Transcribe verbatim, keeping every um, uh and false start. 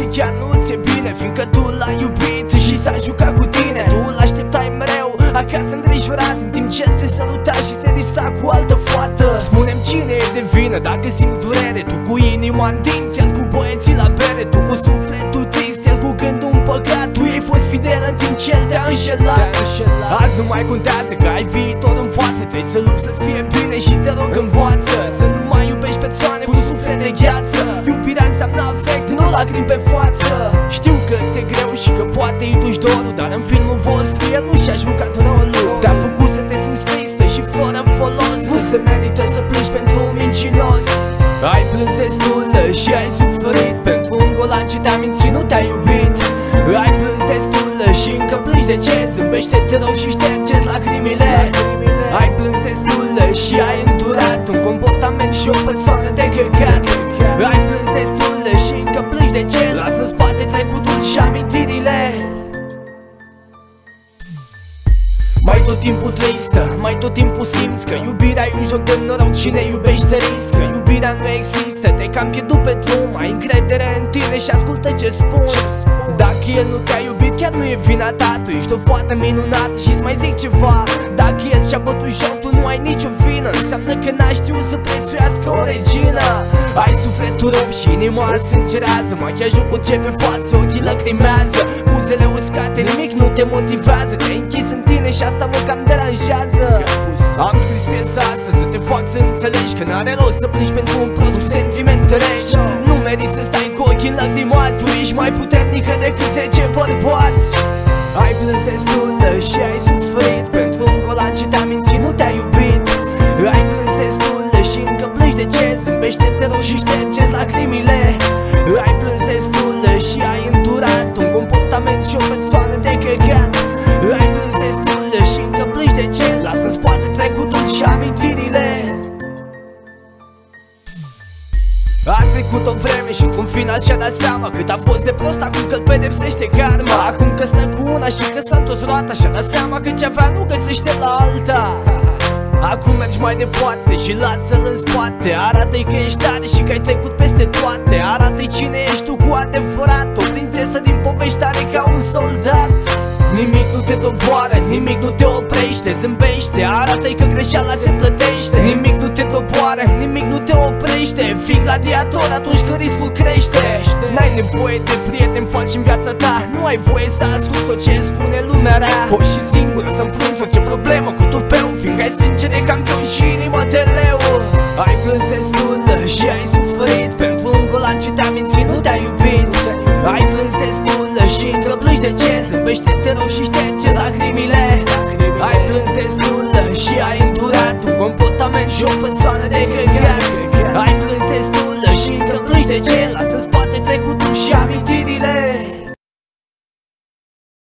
și chiar nu ți-e bine, fiindcă tu l-ai iubit și s-a jucat cu tine. Tu l-așteptai mereu acasă îngrijorat, în timp ce el se săruta și se distra cu altă fată. Spune-mi cine e de vină dacă simți durere, tu cu inima în dinți, el cu băieții la bere. Tu cu sufletul trist, el cu gândul împăcat. Tu i-ai fost fidel în timp ce el te-a înșelat. Azi nu mai contează că ai viitor în față, trebuie să lupți să-ți fie bine și te rog învață să nu mai iubești persoane cu suflet de gheață. Iubirea înseamnă afect, nu lacrimi pe față. Știu că ți-e greu și că poate îi duci dorul, dar în filmul vostru el nu și-a jucat rolul. Te-a făcut să te simți tristă și fără folos. Nu se merită să plângi pentru un mincinos. Ai plâns destul și ai suferit pentru un golan ce te-a mințit, nu te-a iubit. Ai plâns destul și încă plângi, de ce? Zâmbește-te rog și ștergeți lacrimile. Ai plâns destul și ai îndurat un comportament și o persoană de căcat. Ai plâns destul și încă plângi, de ce? Lasă în spate trecutul și amintirile. Mai tot timpul tristă, mai tot timpul simți că iubirea e un joc de noroc, cine iubește riscă. Iubirea nu există, te cam pierdut pe drum. Ai încredere în tine și ascultă ce spun. Dacă el nu te-a iubit, chiar nu e vina ta. Tu ești o fată minunată și-ți mai zic ceva. Dacă el și-a bătut joc, tu nu ai nicio vină. Înseamnă că n-ai știut să prețuiască o regină. Ai sufletul rău și inima sângerează. Machiajul curge pe față, ochii lacrimează, buzele uscate, nimic nu te motivează. Te-ai închis în tine și asta mă cam deranjează. Am scris piesa asta să te fac să înțelegi că n-are rost să plângi pentru un prost cu sentimente reci. Nu meriți să stai cu ochii înlacrimați, tu ești mai puternică decât zece bărbați. Ai plâns destul și ai suferit pentru un golan ce te-a mințit, nu te-a iubit. Ai plâns destul și încă plângi, de ce? Zâmbește-te rog și ștergeți lacrimile. Ai plâns destul și ai îndurat un comportament și o persoană de căcat. Ai plâns destul și încă plângi, de ce? Lasă în spate trecutul și amintirile. A trecut o vreme și într-un final și-a dat seama cât a fost de prost, acum că-l pedepsește karma. Acum că stă cu una și că s-a întors roata, și-a dat seama că ce avea nu găsește la alta. Acum mergi mai departe și lasă-l în spate. Arată-i că ești tare și că ai trecut peste toate. Arată-i cine ești tu cu adevărat, o prințesă din povești tare ca un soldat. Nimic nu te doboară, nimic nu te oprește. Zâmbește, arată-i că greșeala se plătește. Nimic nu te doboară, nimic nu te oprește. Fii gladiator atunci când riscul crește. N-ai nevoie de prieteni falși în viața ta. Nu ai voie să asculti tot ce spune lumea rea. Poți și singură să înfrunți orice problemă cu tupeu, fiindcă ai sânge de campion și inimă de leu. Ai plâns destul și ai suferit pentru un golan ce te-a mințit, nu te-a iubit. Ai plâns destul și încă plângi, de ce? Zâmbește-te rog și ștergeți lacrimile. Ai plâns destul și ai îndurat un comportament și o persoană de căcat. Ai plâns destul și încă plângi, de ce? Lasă-ți